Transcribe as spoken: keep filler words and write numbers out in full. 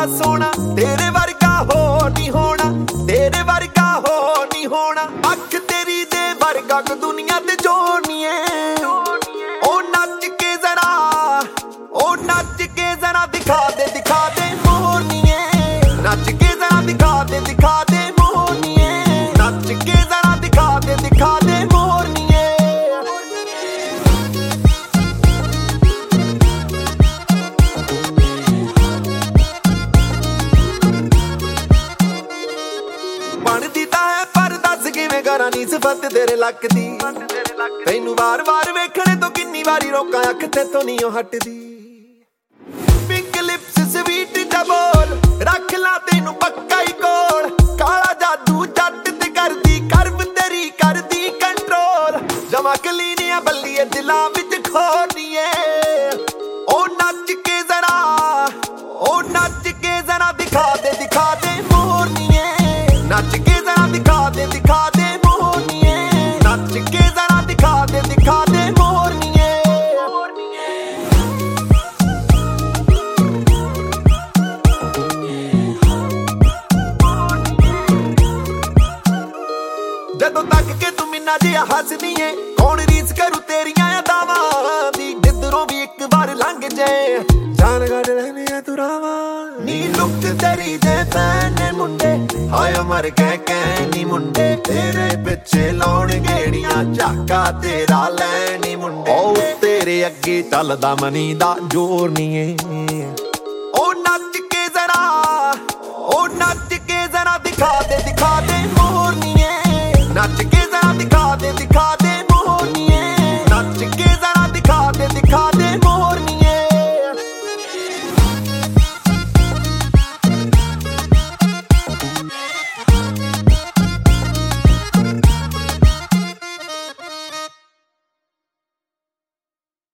ਸੋਹਣਾ, ਤੇਰੇ ਵਰਗਾ ਹੋ ਨੀ ਹੋਣਾ, ਤੇਰੇ ਵਰਗਾ ਹੋ ਨੀ ਹੋਣਾ। ਅੱਖ ਤੇਰੀ ਦੇ ਵਰਗਾ ਕੋ ਦੁਨੀਆ ਤੇ ਜੋੜਨੀਏ। ਉਹ ਨੱਚ ਕੇ ਜ਼ਰਾ, ਉਹ ਨੱਚ ਕੇ ਜ਼ਰਾ ਦਿਖਾ ਦੇ, ਦਿਖਾ ਦੇ ਮੋਰਨੀਏ। ਨੱਚ ਕੇ ਜ਼ਰਾ ਦਿਖਾ ਦੇ, ਦਿਖਾ ਦੇ ਮੋਰਨੀਏ। ਨੱਚ ਕੇ ਜ਼ਰਾ ਦਿਖਾ ਦੇ, ਦਿਖਾ ਦੇ ਮੋਰਨੀਏ। ਬਣਦੀ ਤਾਂ ਹੈ ਪਰ ਦੱਸ ਕਿਵੇਂ ਕਰਾਂ ਨੀ ਸਿਫਤ ਤੇਰੇ ਲੱਕ ਦੀ। ਤੈਨੂੰ ਵਾਰ ਵਾਰ ਵੇਖਣੇ ਤੋਂ ਕਿੰਨੀ ਵਾਰੀ ਰੋਕਾਂ, ਅੱਖ ਤੇ ਤੋਂ ਨੀ ਉਹ ਹਟਦੀ। ਪਿੰਕ ਲਿਪਸ ਸਵੀਟ ਜਾ ਬੋਲ, ਰੱਖ ਲਾ ਤੈਨੂੰ ਪੱਕਾ ਹੀ ਕੋਲ। ਕਾਲਾ ਜਾਦੂ ਜੱਟ ਤੇ ਕਰਦੀ, ਕਰਵ ਤੇਰੀ ਕਰਦੀ ਕੰਟਰੋਲ। ਜਮਾ ਕਲੀਨੀਆ ਬੱਲੀਏ ਦਿਲਾਂ ਵਿੱਚ ਖੋਨੀਏ। ਉਹ ਨੱਚ ਕੇ ਜ਼ਰਾ, ਉਹ ਨੱਚ ਕੇ ਜ਼ਰਾ ਦਿਖਾ ਦੇ, ਦਿਖਾ ਦੇ ਮੋਰਨੀਏ। ਨੱਚ ਕੇ ਜ਼ਰਾ ਦਿਖਾ ਦੇ, ਦਿਖਾ ਦੇ ਮੋਰਨੀਏ। ਨੱਚ ਕੇ ਜ਼ਰਾ ਦਿਖਾ ਦੇ, ਦਿਖਾ ਦੇ ਮੋਰਨੀਏ। ਜਦੋਂ ਤੱਕ ਕੇ ਤੂੰ ਮਿੰਨਾ ਜਿਹਾ ਹੱਸਦੀ ਏ, ਕੌਣ ਰੀਸ ਕਰੂ ਤੇਰੀਆਂ ਅਦਾਵਾਂ ਦੀ। ਜਿੱਧਰੋਂ ਵੀ ਇੱਕ ਵਾਰ ਲੰਘ ਜੇ ਜਾਨ ਕੱਢ ਲੈਨੇ ਆ ਤੂੰ ਰਾਵਾਂ ਨੀ। ਲੁੱਕ ਤੇਰੀ ਦੇ ਫੈਨ ਨੇ ਮੁੰਡੇ, ਹਾਏ ਮਰ ਕੇ ਕਹਿ ਮੁੰਡੇ। ਤੇਰੇ ਪਿੱਛੇ ਲਾਉਣ ਗੇੜੀਆਂ, ਝਾਕਾ ਤੇਰਾ ਲੈਣੀ ਮੁੰਡੇ। ਉਹ ਤੇਰੇ ਅੱਗੇ ਚੱਲਦਾ ਮਨੀ ਦਾ ਜ਼ੋਰ ਨੀ ਏ।